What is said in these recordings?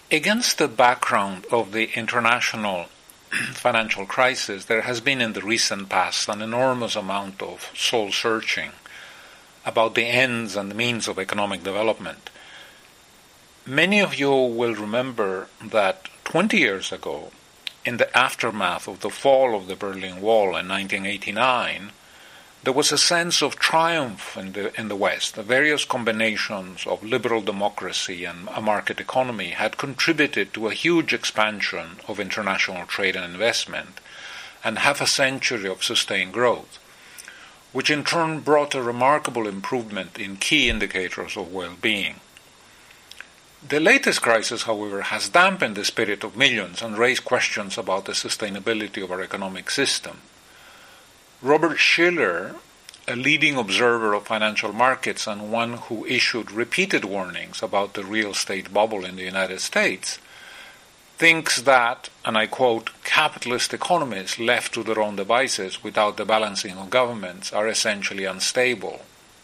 Against the background of the international financial crisis, there has been in the recent past an enormous amount of soul-searching about the ends and the means of economic development. Many of you will remember that 20 years ago, in the aftermath of the fall of the Berlin Wall in 1989, there was a sense of triumph in the West. The various combinations of liberal democracy and a market economy had contributed to a huge expansion of international trade and investment and half a century of sustained growth, which in turn brought a remarkable improvement in key indicators of well-being. The latest crisis, however, has dampened the spirit of millions and raised questions about the sustainability of our economic system. Robert Shiller, a leading observer of financial markets and one who issued repeated warnings about the real estate bubble in the United States, thinks that, and I quote, capitalist economies left to their own devices without the balancing of governments are essentially unstable.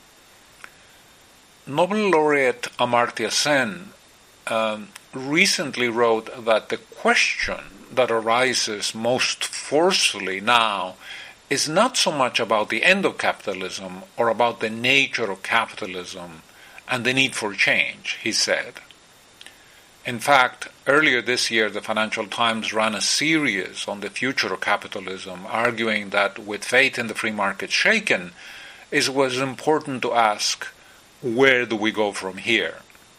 Nobel laureate Amartya Sen recently wrote that the question that arises most forcefully now is not so much about the end of capitalism or about the nature of capitalism and the need for change, he said. In fact, earlier this year, the Financial Times ran a series on the future of capitalism, arguing that with faith in the free market shaken, it was important to ask, where do we go from here?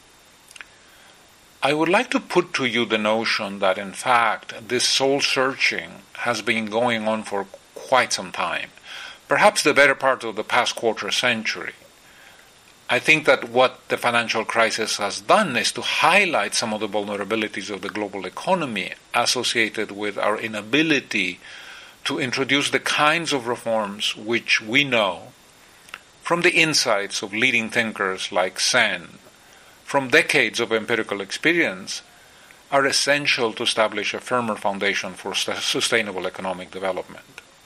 I would like to put to you the notion that, in fact, this soul-searching has been going on for quite some time, perhaps the better part of the past quarter century. I think that what the financial crisis has done is to highlight some of the vulnerabilities of the global economy associated with our inability to introduce the kinds of reforms which we know, from the insights of leading thinkers like Sen, from decades of empirical experience, are essential to establish a firmer foundation for sustainable economic development.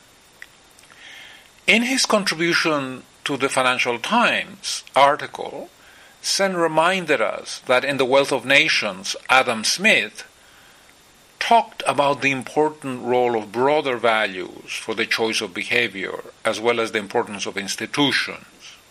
In his contribution to the Financial Times article, Sen reminded us that in The Wealth of Nations, Adam Smith talked about the important role of broader values for the choice of behavior, as well as the importance of institutions.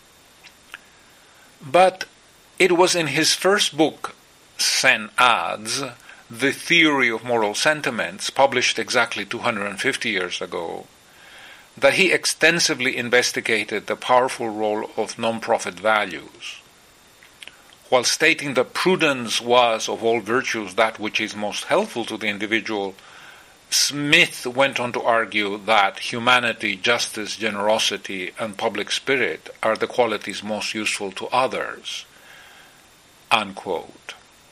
But it was in his first book, Sen adds, The Theory of Moral Sentiments, published exactly 250 years ago, that he extensively investigated the powerful role of non-profit values. While stating that prudence was, of all virtues, that which is most helpful to the individual, Smith went on to argue that humanity, justice, generosity, and public spirit are the qualities most useful to others. Unquote.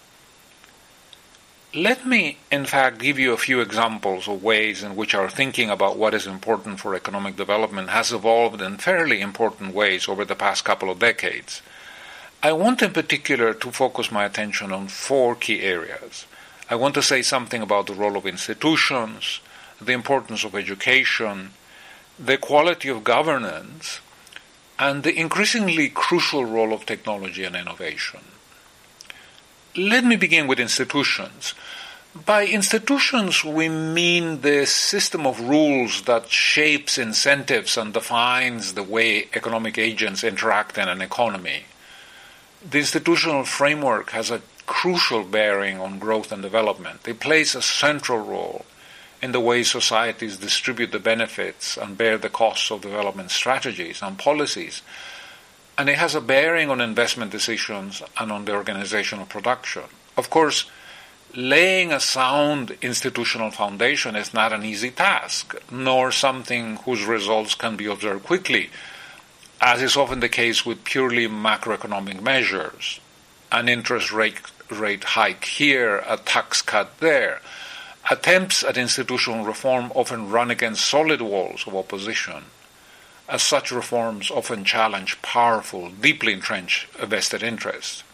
Let me, in fact, give you a few examples of ways in which our thinking about what is important for economic development has evolved in fairly important ways over the past couple of decades. I want in particular to focus my attention on 4 key areas. I want to say something about the role of institutions, the importance of education, the quality of governance, and the increasingly crucial role of technology and innovation. Let me begin with institutions. By institutions, we mean the system of rules that shapes incentives and defines the way economic agents interact in an economy. The institutional framework has a crucial bearing on growth and development. It plays a central role in the way societies distribute the benefits and bear the costs of development strategies and policies, and it has a bearing on investment decisions and on the organization of production. Of course, laying a sound institutional foundation is not an easy task, nor something whose results can be observed quickly, as is often the case with purely macroeconomic measures. An interest rate hike here, a tax cut there. Attempts at institutional reform often run against solid walls of opposition, as such reforms often challenge powerful, deeply entrenched vested interests.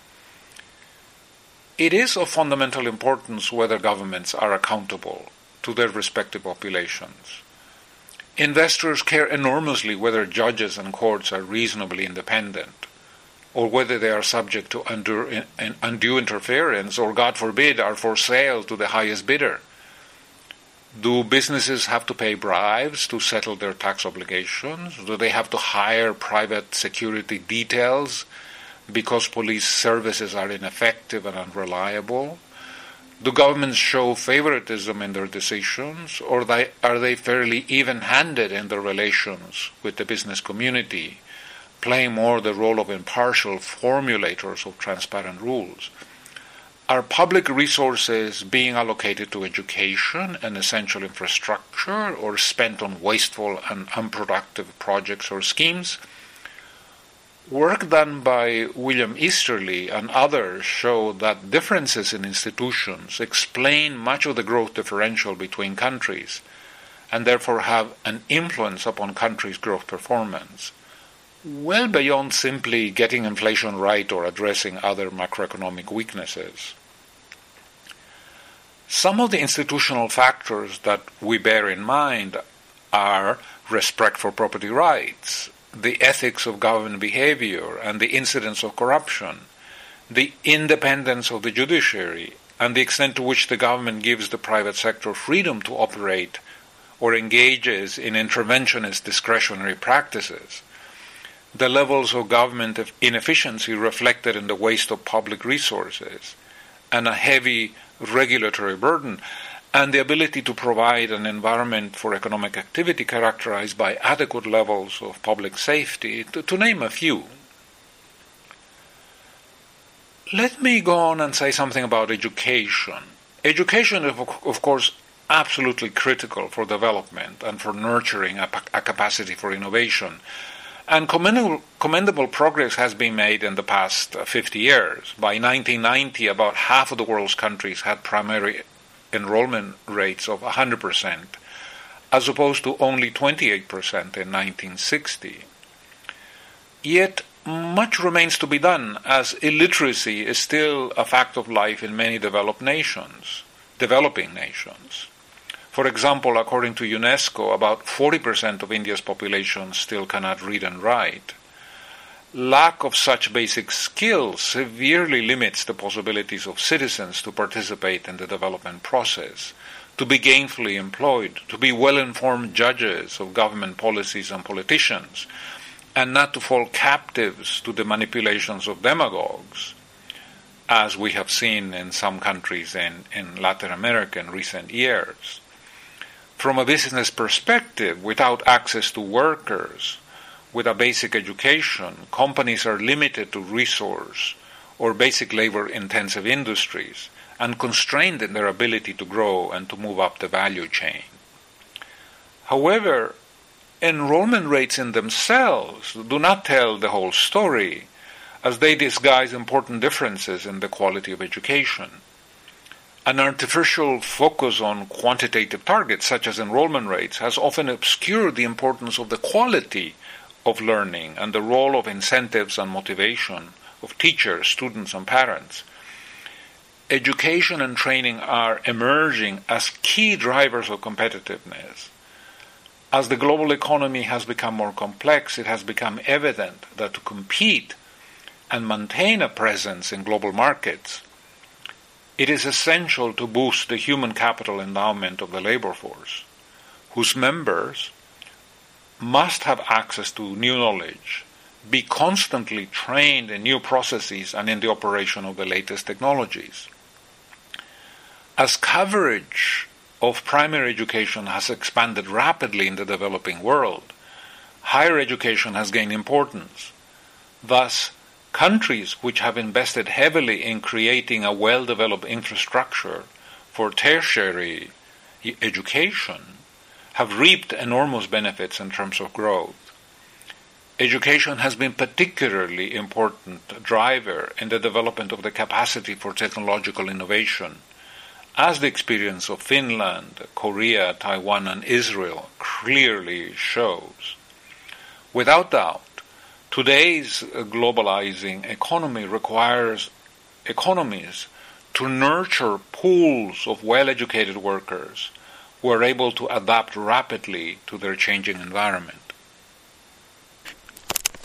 It is of fundamental importance whether governments are accountable to their respective populations. Investors care enormously whether judges and courts are reasonably independent. or whether they are subject to undue interference, or, God forbid, are for sale to the highest bidder? Do businesses have to pay bribes to settle their tax obligations? Do they have to hire private security details because police services are ineffective and unreliable? Do governments show favoritism in their decisions, or are they fairly even-handed in their relations with the business community, playing more the role of impartial formulators of transparent rules? Are public resources being allocated to education and essential infrastructure, or spent on wasteful and unproductive projects or schemes? Work done by William Easterly and others show that differences in institutions explain much of the growth differential between countries, and therefore have an influence upon countries' growth performance, well beyond simply getting inflation right or addressing other macroeconomic weaknesses. Some of the institutional factors that we bear in mind are respect for property rights, the ethics of government behavior and the incidence of corruption, the independence of the judiciary, and the extent to which the government gives the private sector freedom to operate or engages in interventionist discretionary practices, the levels of government inefficiency reflected in the waste of public resources, and a heavy regulatory burden, and the ability to provide an environment for economic activity characterized by adequate levels of public safety, to name a few. Let me go on and say something about education. Education is, of course, absolutely critical for development and for nurturing a capacity for innovation. And commendable progress has been made in the past 50 years. By 1990, about half of the world's countries had primary enrollment rates of 100%, as opposed to only 28% in 1960. Yet, much remains to be done, as illiteracy is still a fact of life in many developing nations. For example, according to UNESCO, about 40% of India's population still cannot read and write. Lack of such basic skills severely limits the possibilities of citizens to participate in the development process, to be gainfully employed, to be well-informed judges of government policies and politicians, and not to fall captives to the manipulations of demagogues, as we have seen in some countries in Latin America in recent years. From a business perspective, without access to workers, with a basic education, companies are limited to resource or basic labor-intensive industries and constrained in their ability to grow and to move up the value chain. However, enrollment rates in themselves do not tell the whole story, as they disguise important differences in the quality of education. An artificial focus on quantitative targets, such as enrollment rates, has often obscured the importance of the quality of learning and the role of incentives and motivation of teachers, students, and parents. Education and training are emerging as key drivers of competitiveness. As the global economy has become more complex, it has become evident that to compete and maintain a presence in global markets, it is essential to boost the human capital endowment of the labor force, whose members must have access to new knowledge, be constantly trained in new processes and in the operation of the latest technologies. As coverage of primary education has expanded rapidly in the developing world, higher education has gained importance. Thus, countries which have invested heavily in creating a well-developed infrastructure for tertiary education have reaped enormous benefits in terms of growth. Education has been particularly important driver in the development of the capacity for technological innovation, as the experience of Finland, Korea, Taiwan, and Israel clearly shows. Without doubt, today's globalizing economy requires economies to nurture pools of well-educated workers who are able to adapt rapidly to their changing environment.